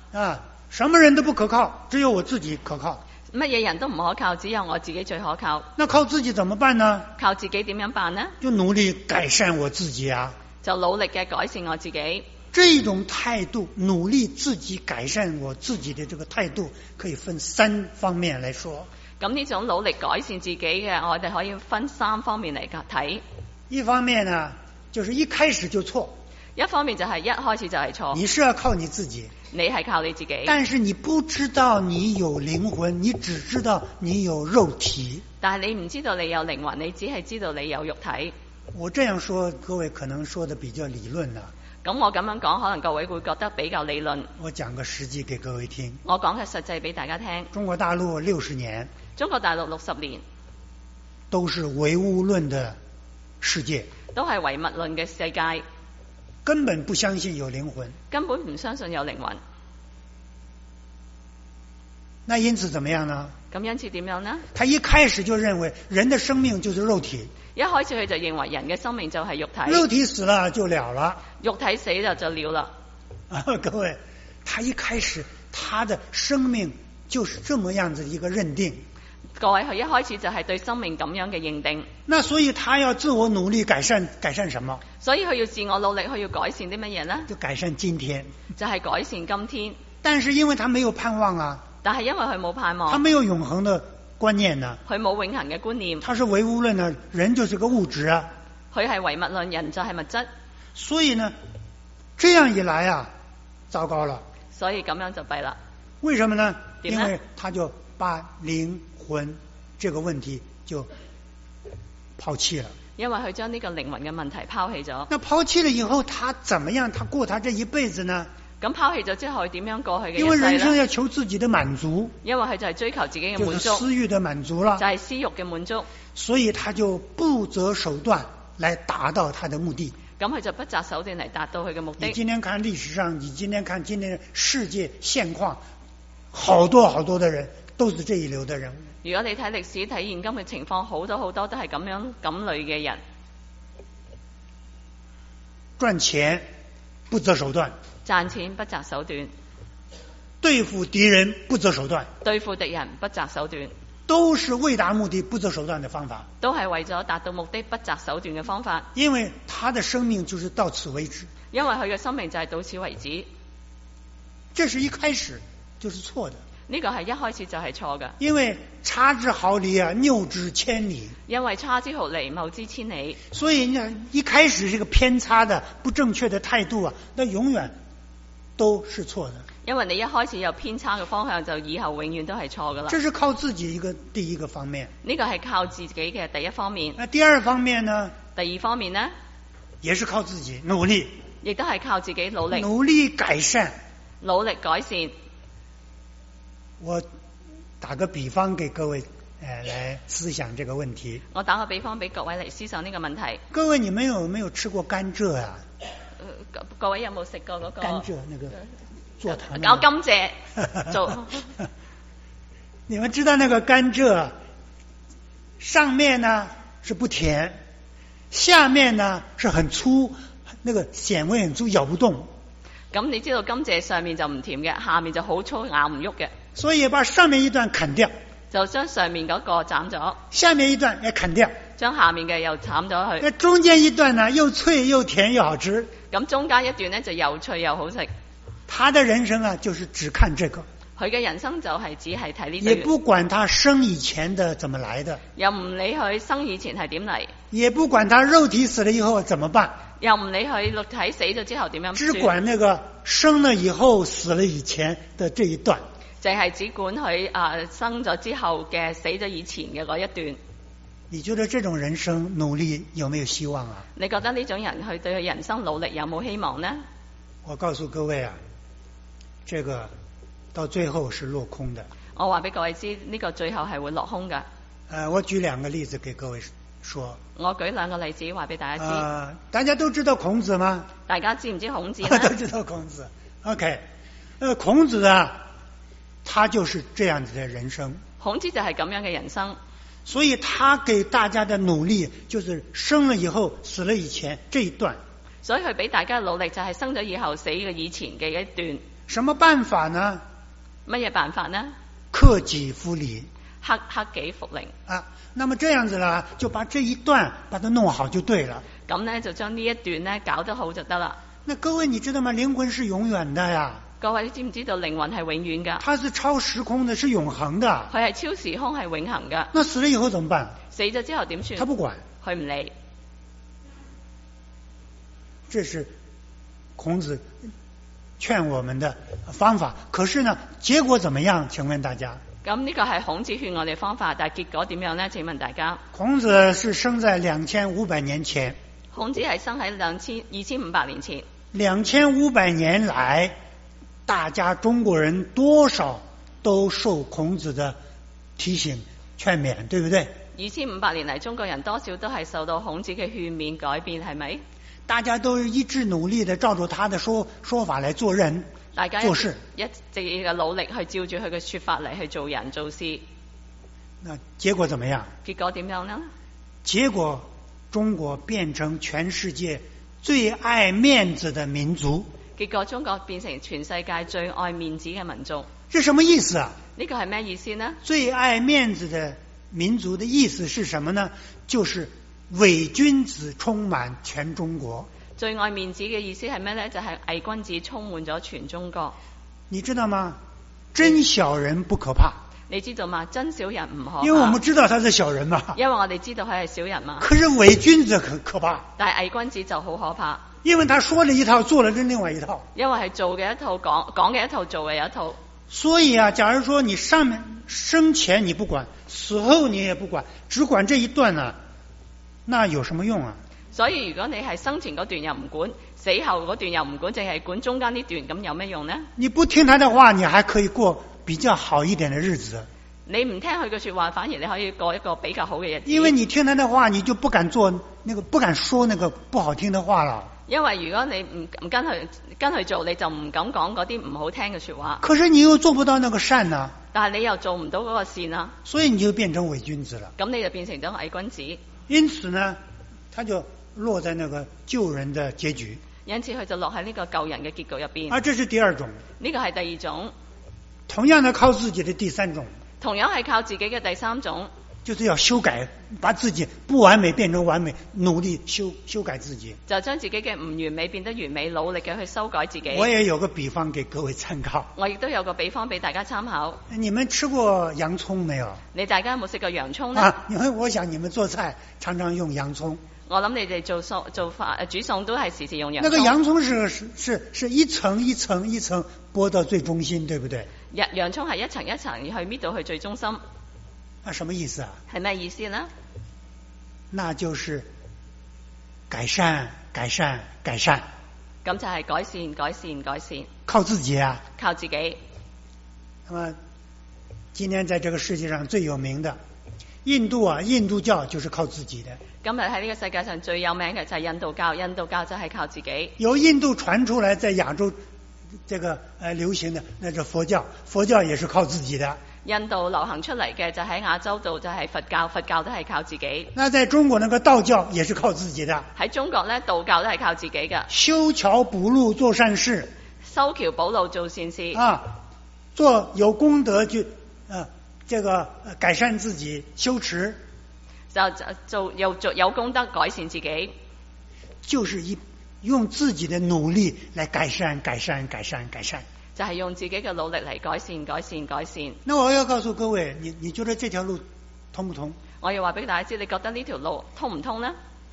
啊，什么人都不可靠，只有我自己可靠。 乜嘢人都唔可靠，只有我自己最可靠。 那靠自己怎么办呢？ 靠自己點樣辦呢？ 就努力改善我自己啊。 就努力嘅改善我自己。 这種態度，努力自己改善我自己的這個態度，可以分3方面來說。 咁呢種努力改善自己嘅，我哋可以分3方面嚟睇。 一方面呢，就是一開始就錯。 一方面就係一開始就係錯。 你是要靠你自己， 你係靠你自己。 但是你不知道你有靈魂，你只知道你有肉體。 但係你唔知道你有靈魂，你只係知道你有肉體。 我這樣說，各位可能說的比較理論啦。 咁我咁樣講，可能各位會覺得比較理論。 我講個實際給各位聽。 我講嘅實際俾大家聽。 中國大陸60年， 中國大陸60年都是唯物論的世界， 都係唯物論嘅世界， 根本不相信有靈魂， 根本唔相信有靈魂。 那因此怎麼樣呢？ 咁因此點樣呢？ 他一開始就認為人的生命就是肉體， 一開始佢就認為人嘅生命就係肉體， 肉體死了就了了， 肉體死咗就了啦。 各位，他一開始他的生命就是這麼樣子一個認定。 各位，佢一開始就係對生命咁樣嘅認定。 那所以他要自我努力改善什麼？ 所以佢要自我努力，佢要改善啲乜嘢呢？ 就改善今天， 就係改善今天。 但是因為他沒有盼望啊， 但係因為佢冇盼望， 他沒有永恆的觀念呢， 佢冇永恆嘅觀念， 他是唯物論呢，人就是個物質啊， 佢係唯物論，人就係物質。 所以呢，這樣一來啊，糟糕了。 所以咁樣就弊啦。 為什麼呢？ 點呢？ 因為他就把靈魂這個問題就拋棄了。 因為佢將呢個靈魂嘅問題拋棄咗。 那拋棄了以後，他怎麼樣？他過他這一輩子呢？ 咁拋棄咗之後，佢點樣過去嘅一世呢？ 因為人生要求自己的滿足， 因為佢就係追求自己嘅滿足， 就是私欲的滿足了， 就係私欲嘅滿足， 所以他就不擇手段來達到他的目的。 咁佢就不擇手段嚟達到佢嘅目的。 你今天看歷史上，你今天看今天世界現況，好多的人都是這一流的人物。 如果你睇歷史睇現今嘅情況，好多都係咁類嘅人， 賺錢不擇手段， 賺錢不擇手段， 對付敵人不擇手段， 對付敵人不擇手段， 都是為達目的不擇手段的方法， 都係為咗達到目的不擇手段嘅方法。 因為他的生命就是到此為止， 因為佢嘅生命就係到此為止。 這是一開始就是錯的。 呢個係一開始就係錯嘅， 因為差之毫厘啊，謬之千里。 因為差之毫厘，謬之千里。 所以呢，一開始這個偏差的、不正確的態度啊，那永遠都是錯的。 因為你一開始有偏差嘅方向，就以後永遠都係錯噶啦。 這是靠自己第一個方面。 呢個係靠自己嘅第一方面。 那第二方面呢？ 第二方面呢？ 也是靠自己努力。 亦都係靠自己努力。 努力改善。 努力改善。 我打個比方給各位來思想這個問題。 我打個比方俾各位嚟思想呢個問題。 各位，你們有沒有吃過甘蔗啊？ 各位有冇食過嗰個甘蔗那個做糖？ 搞甘蔗做。 你們知道那個甘蔗上面呢是不甜，下面呢是很粗，那個纖維很粗，咬不動。 咁你知道甘蔗上面就唔甜嘅，下面就好粗，咬唔喐嘅。 所以把上面一段砍掉， 就將上面嗰個斬咗， 下面一段也砍掉， 將下面嘅又斬咗去。 那中間一段呢，又脆又甜又好吃。 咁中間一段呢，就又脆又好食。 他的人生啊，就是只看這個。 佢嘅人生就係只係睇呢啲。 也不管他生以前的怎麼來的， 又唔理佢生以前係點嚟， 也不管他肉體死了以後怎麼辦， 又唔理佢肉體死咗之後點樣， 只管那個生了以後死了以前的這一段， 就係只管佢生咗之後嘅死咗以前嘅嗰一段。 你覺得這種人生努力有沒有希望啊？ 你覺得呢種人佢對佢人生努力有冇希望呢？ 我告訴各位啊，這個到最後是落空的。 我話俾各位知，呢個最後係會落空噶。 我舉兩個例子給各位說。 我舉兩個例子話俾大家知。 大家都知道孔子嗎？ 大家知唔知孔子呢？ 都知道孔子。OK，孔子啊，他就是這樣子的人生。 孔子就係咁樣嘅人生。 所以他給大家的努力，就是生了以後死了以前這一段。 所以佢俾大家嘅努力就係生咗以後死嘅以前嘅一段。 什么办法呢？ 乜嘢辦法呢？ 克己復禮克己復靈。 啊。那麼這樣子呢，就把這一段把它弄好就對了。 咁呢，就將呢一段呢搞得好就得啦。 那各位你知道嗎？靈魂是永遠的呀。 各位你知唔知道靈魂係永遠㗎？ 它是超時空的，是永恆的。 佢係超時空係永恆㗎。 那死了以後怎麼辦？ 死咗之後點算？ 他不管， 佢唔理。 這是孔子勸我們的方法。可是呢，結果怎麼樣？請問大家。 咁呢個係孔子勸我哋方法，但係結果點樣呢？請問大家。 孔子是生在2500年前。 孔子係生喺2500年前。 2500年來，大家中國人多少都受孔子的提醒勸勉，對不對 ？2500年嚟，中國人多少都係受到孔子嘅勸勉改變，係咪？ 大家都一致努力的照着他的說法來做人大家做事， 一直嘅努力去照住佢嘅說法嚟去做人做事。 那結果怎麼樣？ 結果點樣呢？ 結果中國變成全世界最愛面子的民族。 結果中國變成全世界最愛面子嘅民族。 這什麼意思啊？ 呢個係咩意思呢？最愛面子的民族的意思是什麼呢？就是偽君子充滿全中國。 最愛面子嘅意思係咩呢？就係偽君子充滿咗全中國。 你知道嗎？真小人不可怕。 你知道嗎？真小人唔可怕。 因為我們知道他是小人嘛。 因為我哋知道佢係小人嘛。 可是偽君子可怕。 但係偽君子就好可怕。 因為他說了一套，做了另外一套。 因為係做嘅一套，講嘅一套，做嘅一套。 所以啊，假如說你上面生前你不管，死後你也不管，只管這一段呢，那有什麼用啊？ 所以如果你係生前嗰段又唔管，死後嗰段又唔管，淨係管中間呢段，咁有咩用呢？ 你不聽他的話，你還可以過比較好一點的日子。 你唔聽佢嘅說話，反而你可以過一個比較好嘅日子。 因為你聽他的話，你就不敢做那個，不敢說那個不好聽的話了。 因為如果你唔跟佢做，你就唔敢講嗰啲唔好聽嘅說話。 可是你又做不到那個善呢？ 但係你又做唔到嗰個善啊， 所以你就變成偽君子了。 咁你就變成咗偽君子。 因此呢，他就落在那個救人的結局。 因此佢就落喺呢個救人嘅結局入邊。 而這是第二種。 呢個係第二種。 同樣的靠自己的第三種。 同樣係靠自己嘅第三種。 就是要修改，把自己不完美變成完美，努力修改自己。 就將自己嘅唔完美變得完美，努力嘅去修改自己。 我也有個比方給各位參考。 我亦都有個比方俾大家參考。 你們吃過洋蔥沒有？ 你大家有冇食過洋蔥呢？ 啊，因為我想你們做菜常常用洋蔥。 我諗你哋做飯煮餸都係時時用洋蔥。 那個洋蔥是一層一層一層剝到最中心，對不對？ 洋蔥係一層一層去搣到去最中心。 啊，什麼意思啊？ 係咩意思呢？ 那就是改善，改善，改善。 咁就係改善，改善，改善。 靠自己啊！ 靠自己。 那麼今天在這個世界上最有名的印度啊，印度教就是靠自己的。 今日喺呢個世界上最有名嘅就係印度教，印度教就係靠自己。 由印度傳出來在亞洲這個流行的，那是佛教，佛教也是靠自己的。 印度流行出嚟嘅就喺亞洲度就係佛教，佛教都係靠自己。 那在中國那個道教也是靠自己的。 喺中國咧，道教都係靠自己嘅。 修橋補路做善事。 修橋補路做善事。 啊，做有功德就這個改善自己，修持。就做有功德改善自己。 就是用自己的努力來改善，改善，改善，改善。 就係用自己嘅努力嚟改善，改善，改善。 那我要告訴各位，你覺得這條路通不通？ 我要話俾大家知，你覺得呢條路通唔通呢？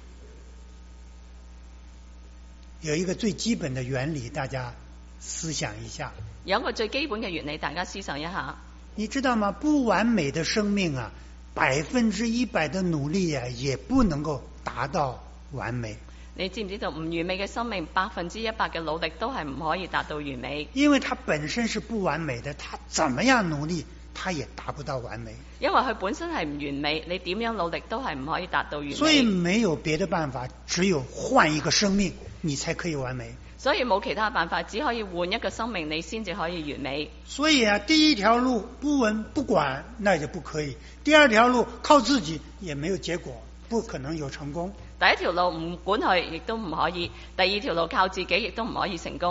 有一個最基本的原理，大家思想一下。 有一個最基本嘅原理，大家思想一下。 你知道嗎？不完美的生命啊，100%的努力啊，也不能夠達到完美。 你知唔知道唔完美嘅生命100%嘅努力都係唔可以達到完美？ 因為它本身是不完美的，它怎麼樣努力，它也達不到完美。 因為佢本身係唔完美，你點樣努力都係唔可以達到完美。 所以沒有別的辦法，只有換一個生命，你才可以完美。 所以冇其他辦法，只可以換一個生命，你先至可以完美。 所以啊，第一條路不聞不管，那就不可以；第二條路靠自己，也沒有結果，不可能有成功。 第一條路唔管佢，亦都唔可以；第二條路靠自己，亦都唔可以成功。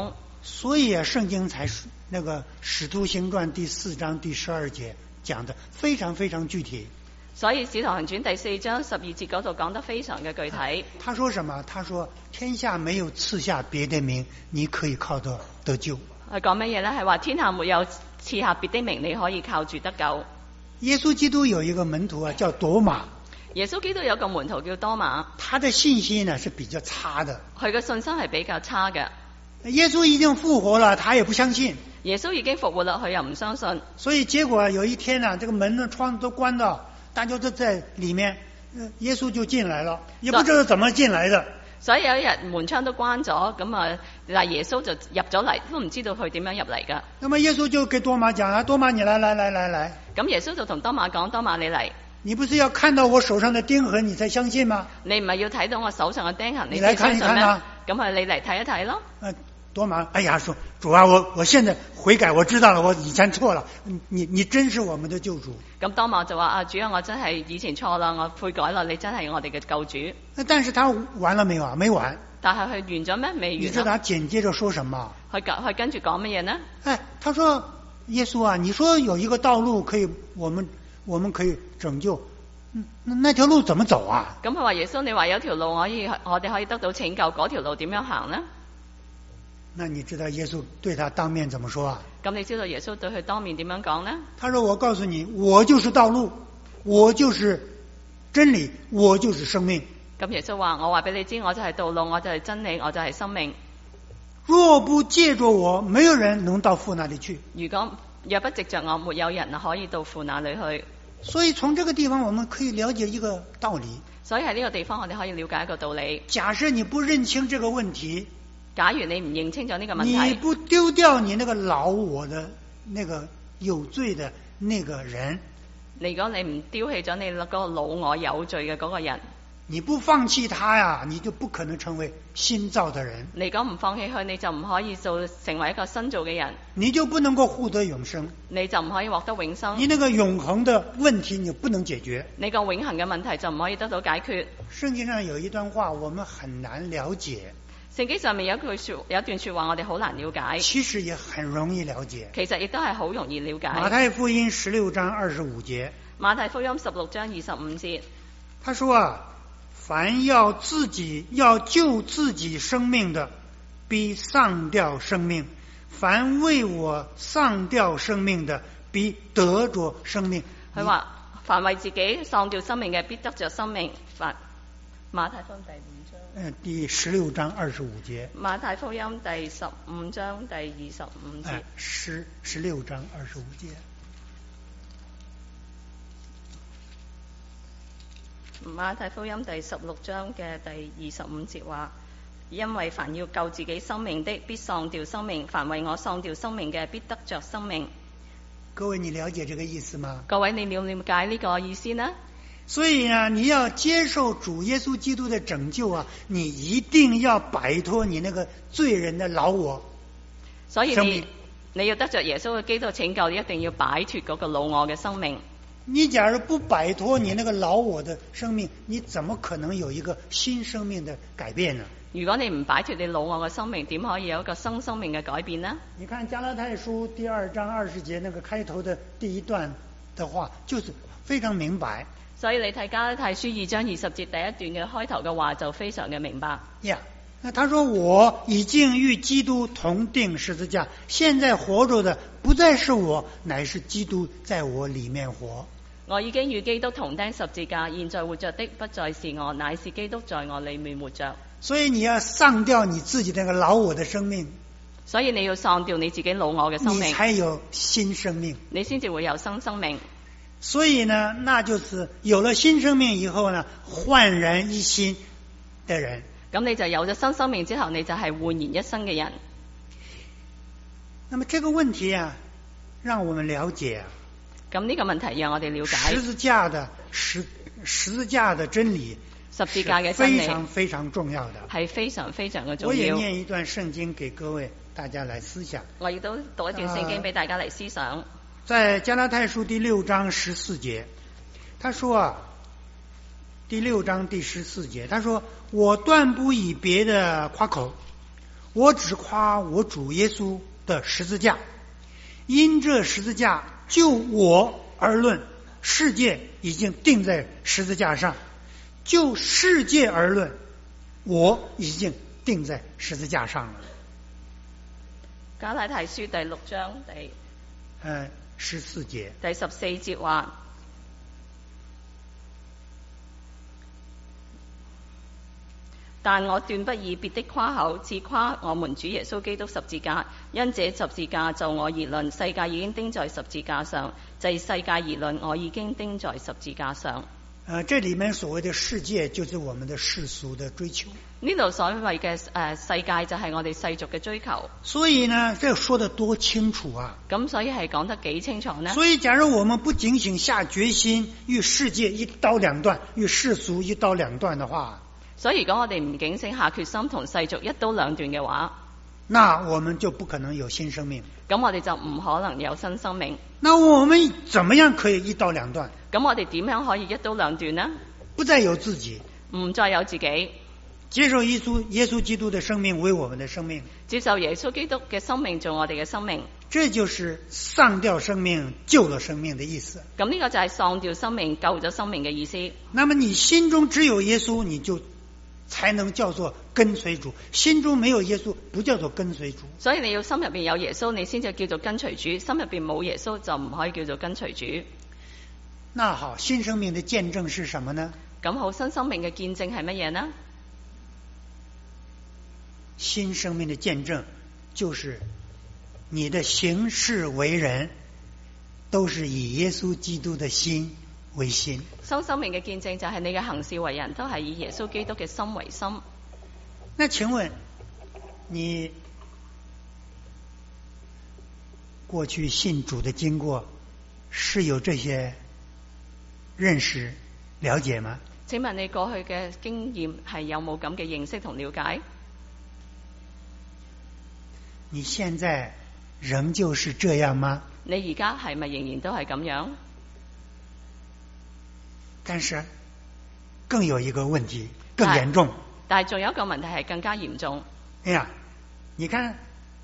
所以啊，圣經才那個使徒行傳第4章第12節講得非常非常具體。 所以使徒行傳第4章12節嗰度講得非常嘅具體。 他說什麼？他說天下沒有賜下別的名，你可以靠得救。 佢講乜嘢呢？係話天下沒有賜下別的名，你可以靠住得救。 耶穌基督有一個門徒啊，叫多馬。 耶穌基督有個門徒叫多馬， 他的信心呢是比較差的。 佢嘅信心係比較差嘅。 耶穌已經復活了，他也不相信。 耶穌已經復活啦，佢又唔相信。 所以結果有一天呢，這個門呢窗都關到，大家都在裏面，耶穌就進來了，也不知道怎麼進來的。 所以有一日門窗都關咗，咁啊，嗱耶穌就入咗嚟，都唔知道佢點樣入嚟噶。 那麼耶穌就給多馬講啊，多馬你來。 咁耶穌就同多馬講，多馬你嚟。 你不是要看到我手上的釘痕你才相信嗎？ 你唔係要睇到我手上嘅釘痕， 你來看一看啊。 咁啊，你嚟睇一睇咯。 多馬，哎呀，說主啊，我現在悔改，我知道了，我以前錯了，你真是我們的救主。 咁多馬就話啊，主啊，我真係以前錯啦，我悔改啦，你真係我哋嘅救主。 但是他完了沒有啊？沒完。 但係佢完咗咩？未完。 你知道他緊接着說什麼？ 佢跟住講乜嘢呢？ 他說耶穌啊，你說有一個道路可以我們可以拯救，那條路怎麼走啊？ 咁佢話耶穌，你話有條路我哋可以得到拯救，嗰條路點樣行呢？ 那你知道耶穌對他當面怎麼說啊？ 咁你知道耶穌對佢當面點樣講呢？ 他說我告訴你，我就是道路，我就是真理，我就是生命。 咁耶穌話，我話俾你知，我就係道路，我就係真理，我就係生命。 若不借着我，沒有人能到父那裏去。 若不藉着我，沒有人可以到父那裏去。 所以從這個地方我們可以了解一個道理。 所以喺呢個地方我哋可以了解一個道理。 假設你不認清這個問題， 假如你唔認清咗呢個問題， 你不丟掉你那個老我的那個有罪的那個人， 如果你唔丟棄咗你嗰個老我有罪嘅嗰個人， 你不放棄他呀，你就不可能成為新造的人。 你講唔放棄佢，你就唔可以成為一個新造嘅人， 你就不能夠獲得永生， 你就唔可以獲得永生。 你那個永恆的問題你不能解決， 你個永恆嘅問題就唔可以得到解決。 聖經上有一段話我們很難了解， 聖經上面有一段說話我哋好難了解， 其實也很容易了解。 其實亦都係好容易了解。 馬太福音16章25節， 馬太福音16章25節， 他說啊，凡要救自己生命的，必喪掉生命；凡為我喪掉生命的，必得着生命。 佢話凡為自己喪掉生命嘅，必得着生命。馬太福音第16章25節。 馬太福音第15章第25節。 16章25節。 馬太福音第16章嘅第25節話，因為凡要救自己生命的，必喪掉生命；凡為我喪掉生命嘅，必得着生命。 各位，你了解這個意思嗎？ 各位，你了解呢個意思呢？ 所以呢，你要接受主耶穌基督的拯救啊，你一定要擺脫你那個罪人的老我。 所以你要得着耶穌嘅基督拯救，你一定要擺脫嗰個老我嘅生命。 你假如不擺脫你那個老我的生命，你怎麼可能有一個新生命的改變呢？ 如果你唔擺脫你老我嘅生命，點可以有一個新生命嘅改變呢？ 你看加拉太書第2章20節那個開頭的第一段的話，就是非常明白。 所以你睇加拉太書2章20節第一段嘅開頭嘅話就非常嘅明白。 那他說我已經與基督同釘十字架，現在活着的不再是我，乃是基督在我裏面活。 我已經與基督同釘十字架，現在活着的不再是我，乃是基督在我裏面活着。 所以你要喪掉你自己那個老我的生命， 所以你要喪掉你自己老我嘅生命， 你才有新生命， 你先至會有新生命。 所以呢，那就是有了新生命以後呢，煥然一新的人。 咁你就有咗新生命之後，你就係煥然一新嘅人。 那麼這個問題啊，讓我們了解啊。 咁呢個問題讓我哋了解十字架的真理， 十字架嘅真理非常非常重要的， 係非常非常嘅重要。 我也念一段聖經給各位大家來思想。 我亦都讀一段聖經俾大家嚟思想。 在加拉太書第6章14節，他說啊，第6章第14節，他說：我斷不以別的誇口， 我只夸我主耶稣的十字架，因这十字架就我而论，世界已經定在十字架上，就世界而論，我已經定在十字架上了。 加拉太書第6章 14節， 第14節話，但我斷不以別的誇口，只誇我們主耶穌基督十字架。因這十字架就我而論，世界已經釘在十字架上；就世界而論，我已經釘在十字架上。 這裡面所謂的世界，就是我們的世俗的追求。 呢度所謂嘅世界就係我哋世俗嘅追求。 所以呢，這說得多清楚啊！ 咁所以係講得幾清楚呢？ 所以假如我們不警醒下決心，與世界一刀兩斷，與世俗一刀兩斷的話， 所以如果我哋唔警醒下決心同世俗一刀兩斷嘅話， 那我們就不可能有新生命。 咁我哋就唔可能有新生命。 那我們怎麼樣可以一刀兩斷？ 咁我哋點樣可以一刀兩斷呢？ 不再有自己， 唔再有自己， 接受耶穌基督的生命為我們的生命， 接受耶穌基督嘅生命做我哋嘅生命。 這就是喪掉生命救了生命的意思。 咁呢個就係喪掉生命救咗生命嘅意思。 那麼你心中只有耶穌，你就才能叫做跟隨主，心中沒有耶穌不叫做跟隨主。 所以你要心入邊有耶穌，你先至叫做跟隨主，心入邊冇耶穌就唔可以叫做跟隨主。 那好，新生命的見證是什麼呢？ 咁好，新生命嘅見證係乜嘢呢？ 新生命的見證就是你的行事為人都是以耶穌基督的心為心。 新生命嘅見證就係你嘅行事為人都係以耶穌基督嘅心為心。 那請問你過去信主的經過是有這些認識了解嗎？ 請問你過去嘅經驗係有冇咁嘅認識同了解？ 你現在仍舊是這樣嗎？ 你而家係咪仍然都係咁樣？ 但是更有一個問題更嚴重。 但係仲有一個問題係更加嚴重。 哎呀，你看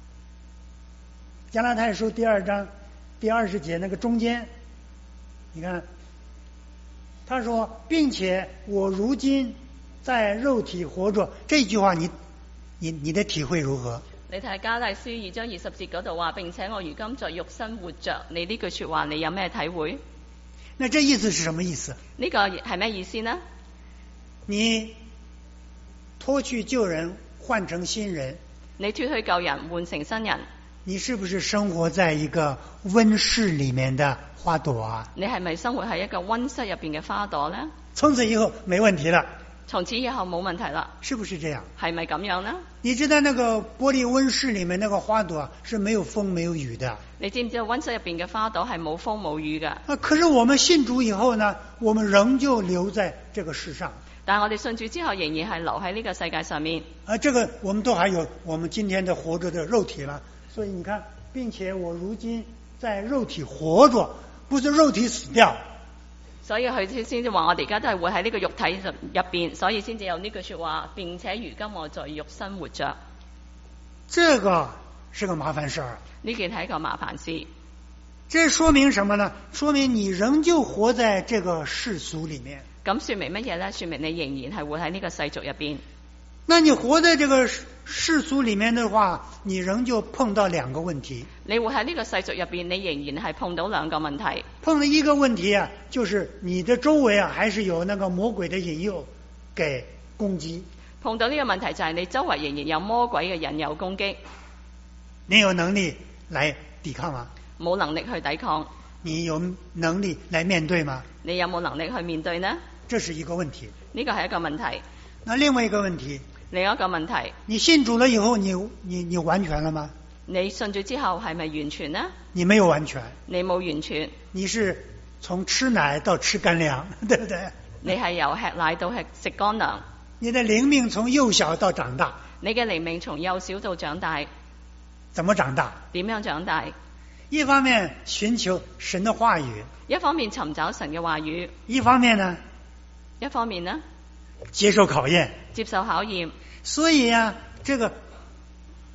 加拉太書第2章第20節那個中間，你看他說，並且我如今在肉體活着，這句話你的體會如何？ 你睇加拉太書2章20節嗰度話，並且我如今在肉身活着，你呢句說話你有咩體會？ 那這意思是什麼意思？ 呢個係咩意思呢？ 你脫去舊人換成新人， 你脫去舊人換成新人， 你是不是生活在一個溫室裏面的花朵啊？ 你係咪生活喺一個溫室入邊嘅花朵呢？ 從此以後沒問題了， 從此以後冇問題啦， 是不是這樣？ 係咪咁樣呢？ 你知道那個玻璃溫室裏面那個花朵是沒有風沒有雨的。 你知唔知道溫室入邊嘅花朵係冇風冇雨嘅？ 可是我們信主以後呢，我們仍舊留在這個世上。 但係我哋信主之後，仍然係留喺呢個世界上面。 這個我們都還有我們今天的活着的肉體了。所以你看，並且我如今在肉體活着，不是肉體死掉。 所以佢先至話我哋而家都係活喺呢個肉體入邊，所以先至有呢句說話，並且如今我在肉身活着。 這個是個麻煩事兒。 呢件係一個麻煩事。 這說明什麼呢？說明你仍舊活在這個世俗裏面。 咁說明乜嘢呢？說明你仍然係活喺呢個世俗入邊。 那你活在這個世俗裏面的話，你仍舊碰到兩個問題。 你活喺呢個世俗入邊，你仍然係碰到兩個問題。 碰到一個問題啊，就是你的周圍啊，還是有那個魔鬼的引誘給攻擊。 碰到呢個問題就係你周圍仍然有魔鬼嘅引誘攻擊。 你有能力來抵抗嗎？ 冇能力去抵抗。 你有能力來面對嗎？ 你有冇能力去面對呢？ 這是一個問題。 呢個係一個問題。 那另外一個問題， 另一個問題， 你信主了以後，你完全了嗎？ 你信主之後係咪完全呢？ 你沒有完全。 你冇完全。 你是從吃奶到吃乾糧，對不對？ 你係由吃奶到食乾糧。 你的靈命從幼小到長大。 你嘅靈命從幼小到長大。 怎麼長大？ 點樣長大？ 一方面尋求神的話語， 一方面尋找神嘅話語， 一方面呢？ 一方面呢？ 接受考驗。 接受考驗。 所以啊，這個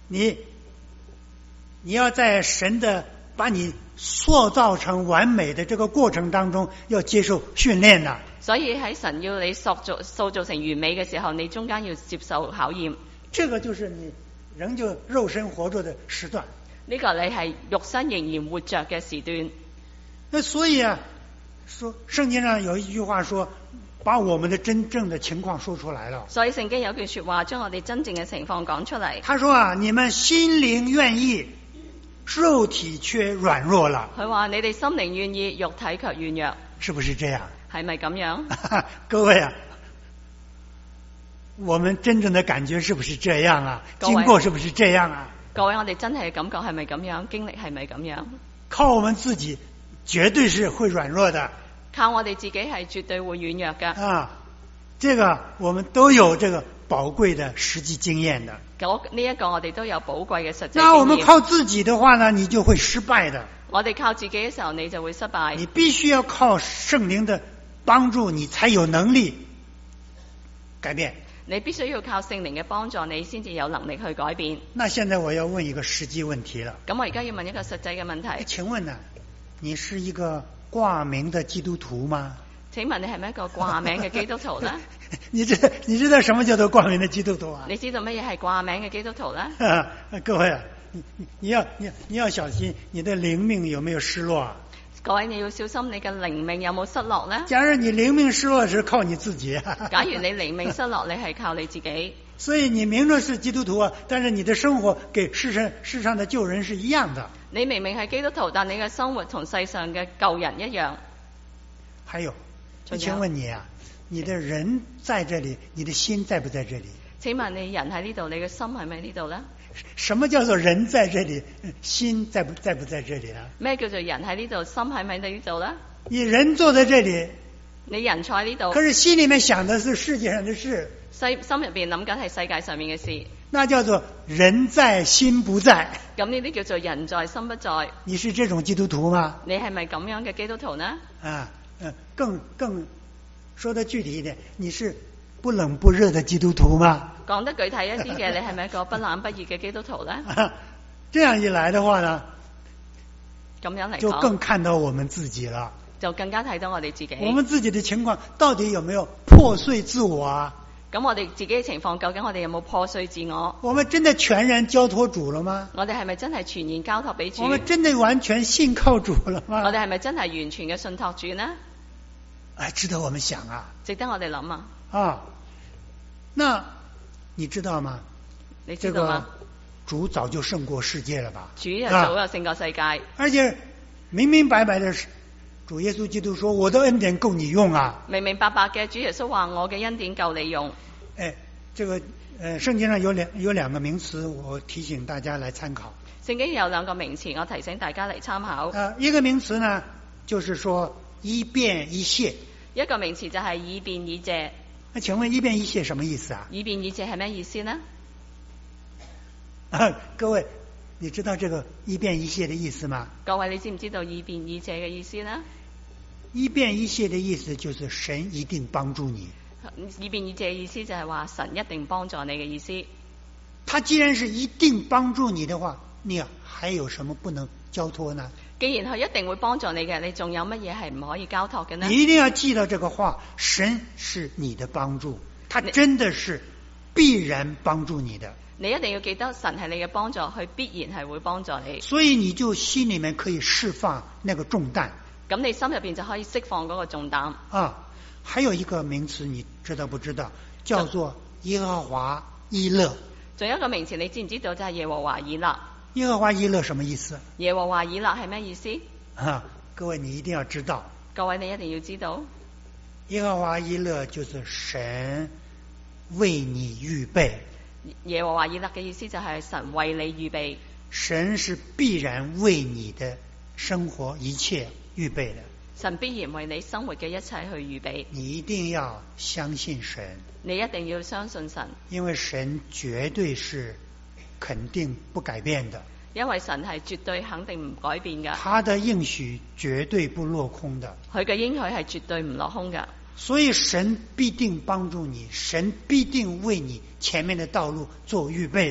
你要在神的把你塑造成完美的这个过程当中，要接受训练的。 所以喺神要你塑造成完美嘅時候，你中間要接受考驗。 這個就是你仍舊肉身活着的時段。 呢個你係肉身仍然活着嘅時段。 那所以啊，說聖經上有一句話說，把我們的真正的情況說出來了。 所以聖經有句說話將我哋真正嘅情況講出嚟。 他說啊，你們心靈願意，肉體卻軟弱了。 佢話你哋心靈願意，肉體卻軟弱。 是不是這樣？ 係咪咁樣？ 各位啊，我們真正的感覺是不是這樣啊？經過是不是這樣啊？ 各位，我哋真係感覺係咪咁樣？經歷係咪咁樣？ 靠我們自己絕對是會軟弱的。 靠我哋自己係絕對會軟弱嘅。 啊，這個我們都有這個寶貴的實際經驗的。 呢一個我哋都有寶貴嘅實際經驗。 那我們靠自己的話呢，你就會失敗的。 我哋靠自己嘅時候，你就會失敗。 你必須要靠聖靈的幫助，你才有能力改變。 你必須要靠聖靈嘅幫助，你先至有能力去改變。 那現在我要問一個實際問題了。 咁我而家要問一個實際嘅問題。 請問呢，你是一個掛名的基督徒嗎？ 請問你係咪一個掛名嘅基督徒呢？ 你知道什麼叫做掛名的基督徒啊？ 你知道乜嘢係掛名嘅基督徒呢？ 各位啊，你要小心，你的靈命有沒有失落啊？ 各位，你要小心你嘅靈命有冇失落呢？ 假如你靈命失落是靠你自己啊。 假如你靈命失落，你係靠你自己。 所以你明明是基督徒啊，但是你的生活給世上的舊人是一樣的。 你明明係基督徒，但你嘅生活同世上嘅舊人一樣。 還有，請問你啊，你的人在這裡，你的心在不在這裡？ 請問你人喺呢度，你嘅心係咪喺呢度呢？ 什麼叫做人在這裡，心在不在這裡呢？ 咩叫做人喺呢度，心喺咪喺呢度呢？ 你人坐在這裡， 你人坐喺呢度， 可是心裡面想的是世界上的事， 心入邊諗緊係世界上面嘅事， 那叫做人在心不在。 咁呢啲叫做人在心不在。 你是這種基督徒嗎？ 你係咪咁樣嘅基督徒呢？ 更說得具體一點，你是不冷不熱的基督徒嗎？ 講得具體一啲嘅，你係咪一個不冷不熱嘅基督徒呢？ 這樣一來的話呢， 咁樣嚟講， 就更看到我們自己了， 就更加睇到我哋自己。 我們自己的情況到底有沒有破碎自我啊？ 咁我哋自己嘅情況，究竟我哋有冇破碎自我？ 我們真的全然交託主了嗎？ 我哋係咪真係全然交託俾主？ 我們真的完全信靠主了嗎？ 我哋係咪真係完全嘅信託主呢？ 值得我們想啊！ 值得我哋諗啊！ 啊，那你知道嗎？ 你知道嗎？ 主早就勝過世界了吧？ 主就早就勝過世界， 而且明明白白的主耶穌基督說：“我的恩典夠你用啊！” 明明白白嘅主耶穌話：我嘅恩典夠你用。 這個聖經上有兩個名詞，我提醒大家來參考。 聖經有兩個名詞，我提醒大家嚟參考。 一個名詞呢，就是說一便一謝。 一個名詞就係以便以謝。 那請問一便一謝什麼意思啊？ 以便以謝係咩意思呢？ 各位，你知道這個一便一謝的意思嗎？ 各位，你知唔知道以便以謝嘅意思呢？ 一便一謝的意思就是神一定幫助你。 以便以謝嘅意思就係話神一定幫助你嘅意思。 他既然是一定幫助你的話，你還有什麼不能交託呢？ 既然佢一定會幫助你嘅，你仲有乜嘢係唔可以交託嘅呢？ 你一定要記到這個話，神是你的幫助，他真的是必然幫助你的。 你一定要記得神係你嘅幫助，佢必然係會幫助你。 所以你就心裏面可以釋放那個重擔。 咁你心入邊就可以釋放嗰個重擔。 還有一個名詞你知道不知道？叫做耶和華以勒。 仲有一個名詞你知唔知道？就係耶和華以勒。 耶和華以勒什麼意思？ 耶和華以勒係咩意思？ 各位你一定要知道。 各位你一定要知道。 耶和華以勒就是神為你預備。 耶和華以勒嘅意思就係神為你預備。 神是必然為你的生活一切預備的。 神必然為你生活嘅一切去預備。 你一定要相信神。 你一定要相信神。因為神絕對是肯定不改變的。 因為神係絕對肯定唔改變嘅。 他的應許絕對不落空的。 佢嘅應許係絕對唔落空嘅。 所以神必定幫助你，神必定為你前面的道路做預備的。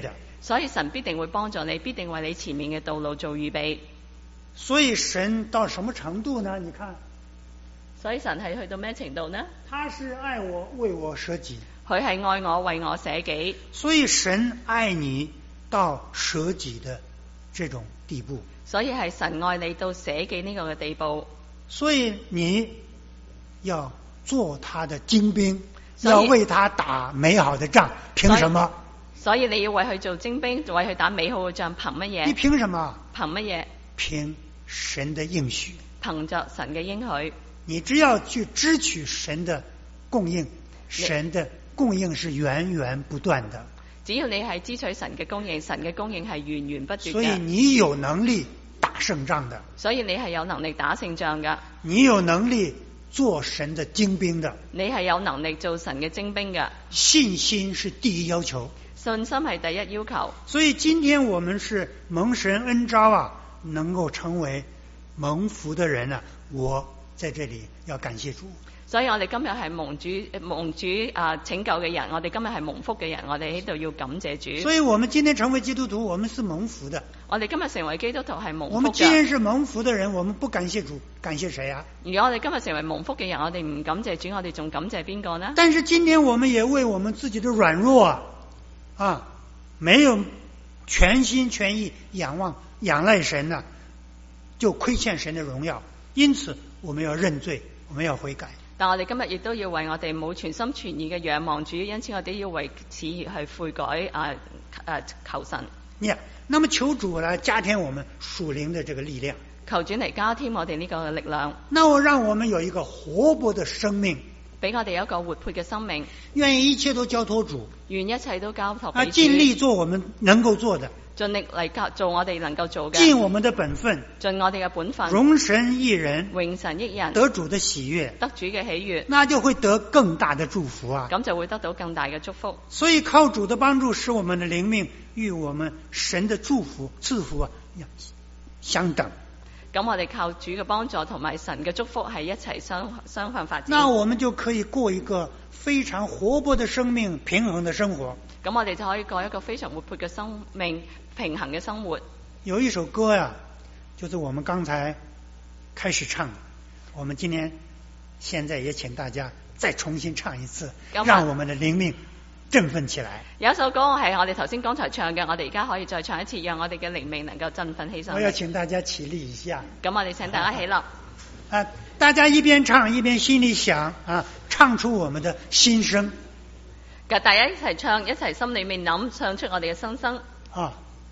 所以神必定會幫助你，必定為你前面嘅道路做預備。 所以神到什麼程度呢？你看， 所以神係去到咩程度呢？ 他是愛我，為我捨己。 佢係愛我，為我捨己。 所以神愛你到捨己的這種地步。 所以係神愛你到捨己呢個嘅地步。 所以你要做他的精兵， 所以要為他打美好的仗。憑什麼？ 所以你要為佢做精兵，為佢打美好嘅仗，憑乜嘢？ 你憑什麼？ 憑乜嘢？ 憑神的應許。 憑着神嘅應許。 你只要去支取神的供應，神的供應是源源不斷的。 只要你係支取神嘅供應，神嘅供應係源源不斷嘅。 所以你有能力打勝仗的。 所以你係有能力打勝仗㗎。 你有能力做神的精兵的。 你係有能力做神嘅精兵㗎。 信心是第一要求。 信心係第一要求。 所以今天我們是蒙神恩召啊，能夠成為蒙福的人啊，我在這裏要感謝主。 所以我哋今日係蒙主拯救嘅人，我哋今日係蒙福嘅人，我哋喺度要感謝主。 所以我們今天成為基督徒，我們是蒙福的。 我哋今日成為基督徒係蒙福嘅。 我們既然是蒙福的人，我們不感謝主，感謝誰啊？ 如果我哋今日成為蒙福嘅人，我哋唔感謝主，我哋仲感謝邊個呢？ 但是今天我們也為我們自己的軟弱啊，沒有全心全意仰賴神啊，就虧欠神的榮耀。因此我們要認罪，我們要悔改。 但我哋今日亦都要為我哋冇全心全意嘅仰望主，因此我哋要為此去悔改求神。 那麼求主來加添我們屬靈的這個力量， 求主嚟加添我哋呢個力量。 那我讓我們有一個活潑的生命， 俾我哋有一個活潑嘅生命， 願意一切都交託主， 願一切都交託俾主， 盡力做我們能夠做的， 盡力嚟做我哋能夠做嘅， 盡我們的本分， 盡我哋嘅本分， 榮神益人， 榮神益人， 得主的喜悅， 得主嘅喜悅， 那就會得更大的祝福啊！ 咁就會得到更大嘅祝福。 所以靠主的幫助，使我們的靈命與我們神的祝福賜福啊相等。 咁我哋靠主嘅幫助同埋神嘅祝福係一齊相向發展。 那我們就可以過一個非常活潑的生命，平衡的生活。 咁我哋就可以過一個非常活潑嘅生命，平衡嘅生活。 有一首歌呀，就是我們剛才開始唱，我們現在也請大家再重新唱一次，讓我們的靈命振奮起來。 有一首歌係我哋頭先剛才唱嘅，我哋而家可以再唱一次，讓我哋嘅靈命能夠振奮起上嚟。 我要請大家起立一下。 咁我哋請大家起立。 大家一邊唱一邊心裡想啊，唱出我們的心聲。 大家一齊唱，一齊心裡面諗，唱出我哋嘅心聲。 啊。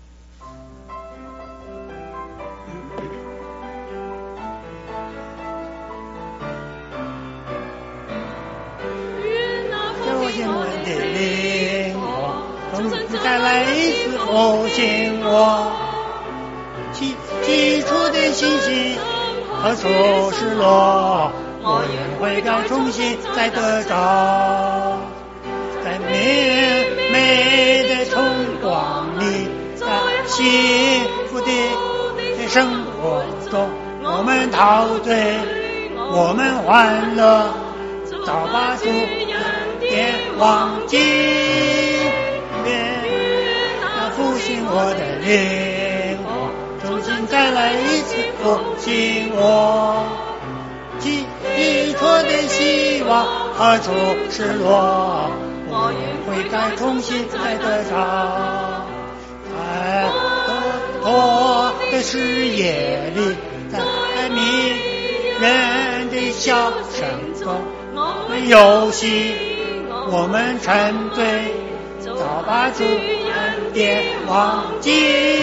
再來一次復興我，起初的信心何處失落？我願悔改重新再得着，在美的崇光裡，在幸福的生活中，我們陶醉，我們歡樂，早把主恩典忘記。復興我的靈魂，重新再來一次復興我，起初的希望何處失落？我願悔改重新再得着，在我的視野裡，在迷人的笑聲中，我們遊戲，我們沉醉，早把主恩典忘記，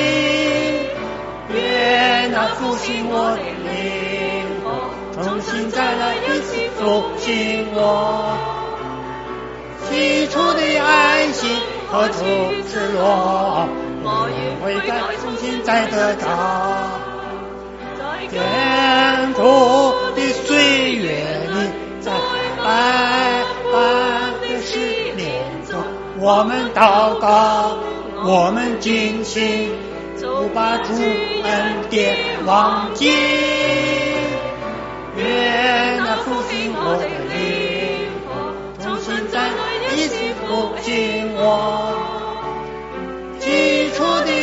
願那復興我的靈魂，重新再來一次復興我，起初的愛心何處失落？我願悔改重新再得着，沿途的歲月裡，在百般的試煉中，我們禱告，我們警醒，不把主恩典忘記，願那復興我的靈魂，重新再來一次復興我，起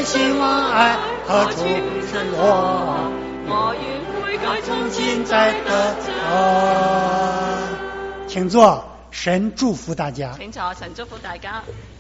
心望爱何处是我？ 我願悔改，從前在得着。请坐，神祝福大家。 請坐，神祝福大家。